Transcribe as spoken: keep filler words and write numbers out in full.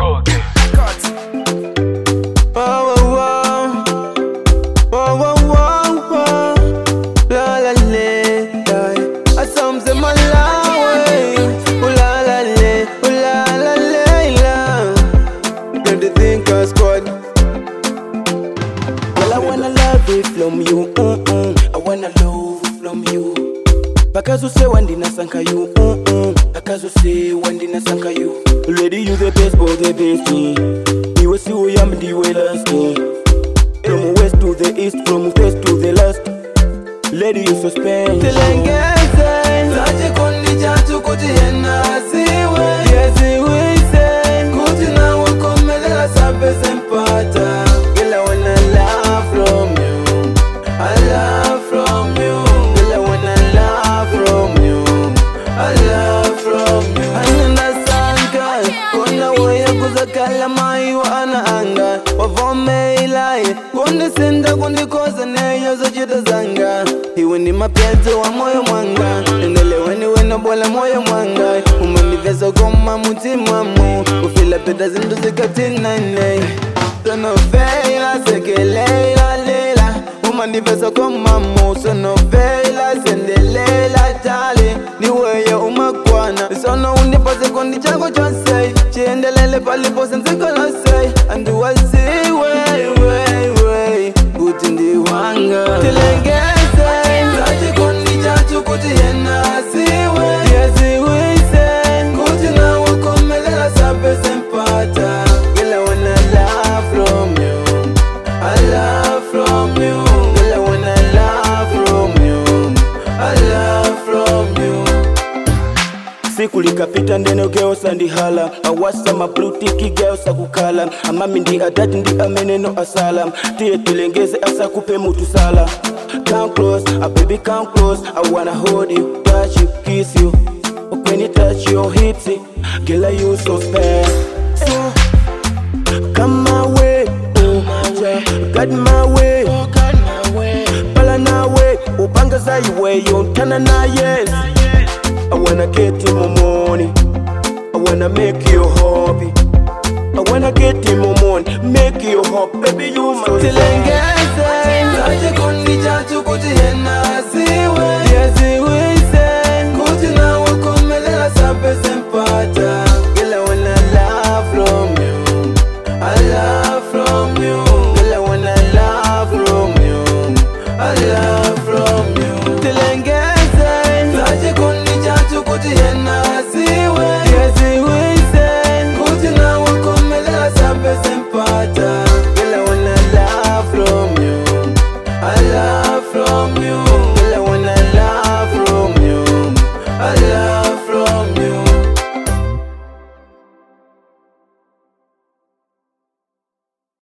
From you, mm -mm. I wanna love from you. Bakazo say one dina sanka you, mm -mm. Bakazo say one dina sanka you. Lady, you the best, boy, the best me. You will see who I am, the way last me. From west to the east, from west to the last. Lady, you so special. Tilengeze, sache kondi chatu kuti yena siwe. Yezi wise, kuti na wakomelela sabe sempata. Girl, I wanna love from you. I love from you. Girl, I wanna love from you. I love from you. Ananda sanka, kona waya kuzakala mai wa ana anga. Wavome ilai, kundi senda kundi koza neyo zojita zanga. Iwe ni mapenzi wa moyo mwanga. Nendelewe ni wena bola moyo mwanga. Umeniveza goma mutima mu. Ufila peta zindu zikatina nei. Sono veila sekeleila lela. Umeniveza goma mu. Sono veila sendelela tali. Ni weye umakwana. Sono unipase kundi chango chonsei. Chiendelele palipo senziko losei. Andu wasi wey wey wey. Kuti ndi wanga Tilengeze, sache kondi chatu kuti yena siwe. Yezi wise, kuti na wakomelela sabe sempata. Girl, I wanna love from you. I love from you. Girl, I wanna love from you. I love from you. Siku likapita ndene geosa ndi hala. Awasa mabrutiki geosa kukala. Amami ndi adati ndi ameneno asala. Tiye Tilengeze asa kupe mutu sala. Come close, a baby come close. I wanna hold you, touch you, kiss you. When you touch your hips, girl, you so special. So, come my way, oh my way. Got my way, oh got my way. Pala na way, upanga za iwe yontana na yes. I wanna get you more money. I wanna make you happy. I wanna get you more money, make you happy, baby you my Tilengeze, sache kondi chatu kuti yena siwe. Yezi wise, kuti na wakomelela sabe sempata. Girl, I wanna love from you. I love from you. Girl, I wanna love from you. I love